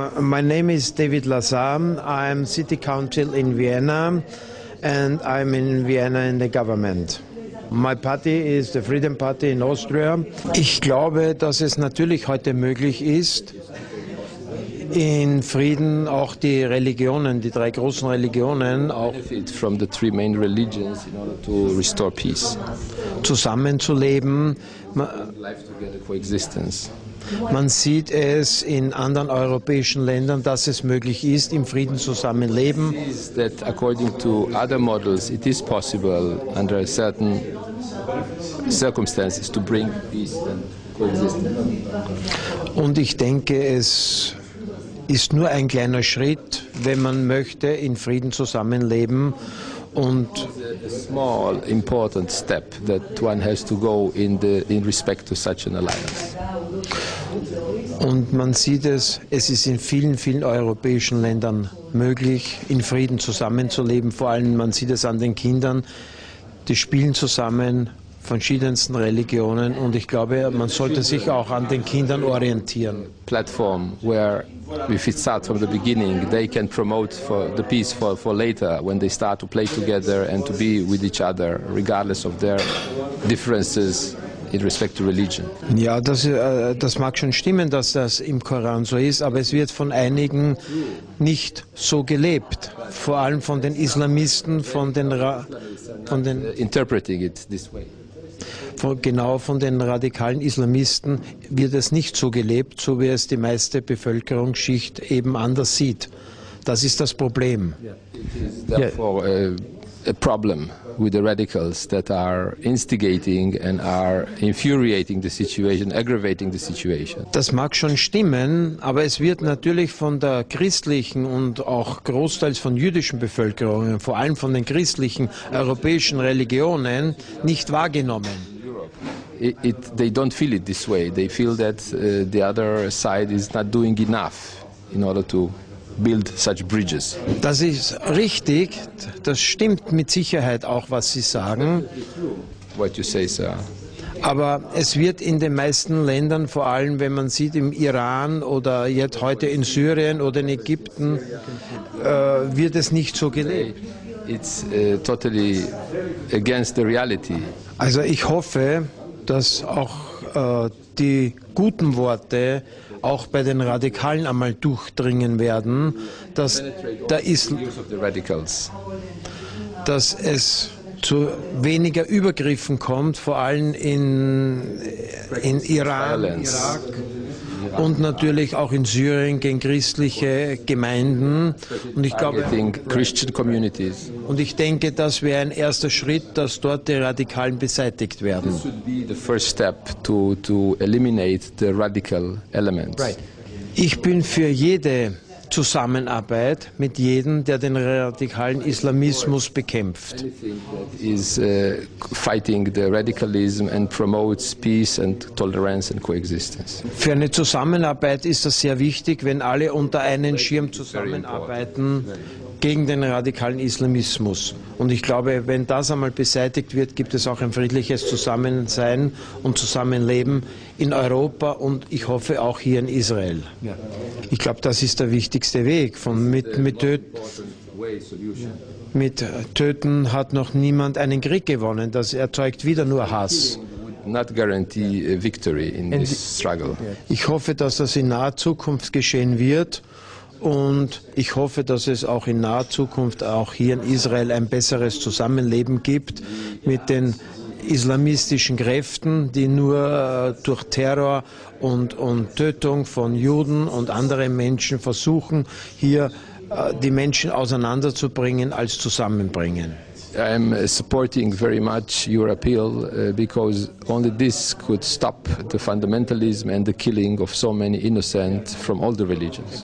My name is David Lazar. I'm City Council in Vienna and I'm in Vienna in the government. My party is the Freedom Party in Austria. Ich glaube, dass es natürlich heute möglich ist, in Frieden auch die Religionen, die drei großen Religionen, auch from the three main religions in order to restore peace. Zusammenzuleben. Life together, coexistence. Man sieht es in anderen europäischen Ländern, dass es möglich ist, im Frieden zusammenleben. That according to other models, it is possible under certain circumstances to bring peace and coexistence. Und ich denke, es ist nur ein kleiner Schritt, wenn man möchte, in Frieden zusammenleben. Und a small, important step that one has to go in respect to such an alliance. Und man sieht es ist in vielen, vielen europäischen Ländern möglich, in Frieden zusammenzuleben. Vor allem, man sieht es an den Kindern, die spielen zusammen, verschiedensten Religionen. Und ich glaube, man sollte sich auch an den Kindern orientieren. Platform where if it starts from the beginning, they can promote for the peace for later when they start to play together and to be with each other, regardless of their differences in respect to religion. Ja, das mag schon stimmen, dass das im Koran so ist, aber es wird von einigen nicht so gelebt. Vor allem von den Islamisten, von den interpreting it this way. Genau von den radikalen Islamisten wird es nicht so gelebt, so wie es die meiste Bevölkerungsschicht eben anders sieht. Das ist das Problem. Therefore, a problem with the radicals that are instigating and are infuriating the situation, aggravating the situation. Das mag schon stimmen, aber es wird natürlich von der christlichen und auch großteils von jüdischen Bevölkerungen, vor allem von den christlichen europäischen Religionen, nicht wahrgenommen. They don't feel it this way. They feel that the other side is not doing enough in order to build such bridges. Das ist richtig, das stimmt mit Sicherheit auch, was Sie sagen. What you say, sir. Aber es wird in den meisten Ländern, vor allem wenn man sieht im Iran oder jetzt heute in Syrien oder in Ägypten, wird es nicht so gelebt. It's totally against the reality. Also ich hoffe, dass auch die guten Worte auch bei den Radikalen einmal durchdringen werden, dass es zu weniger Übergriffen kommt, vor allem in Iran, Irak und natürlich auch in Syrien gegen christliche Gemeinden. Und ich glaube, und ich denke, das wäre ein erster Schritt, dass dort die Radikalen beseitigt werden. This would be the first step to eliminate the radical elements. Right. Ich bin für jede Zusammenarbeit mit jedem, der den radikalen Islamismus bekämpft. Is fighting the radicalism and promotes peace and tolerance and coexistence. Für eine Zusammenarbeit ist das sehr wichtig, wenn alle unter einen Schirm zusammenarbeiten gegen den radikalen Islamismus. Und ich glaube, wenn das einmal beseitigt wird, gibt es auch ein friedliches Zusammensein und Zusammenleben in Europa und ich hoffe auch hier in Israel. Ich glaube, das ist der wichtigste Weg. Mit Töten hat noch niemand einen Krieg gewonnen. Das erzeugt wieder nur Hass. Not guarantee a victory in this struggle. Ich hoffe, dass das in naher Zukunft geschehen wird. Und ich hoffe, dass es auch in naher Zukunft auch hier in Israel ein besseres Zusammenleben gibt mit den islamistischen Kräften, die nur durch Terror und Tötung von Juden und anderen Menschen versuchen, hier die Menschen auseinanderzubringen als zusammenbringen. I'm supporting very much your appeal because only this could stop the fundamentalism and the killing of so many innocent from all the religions.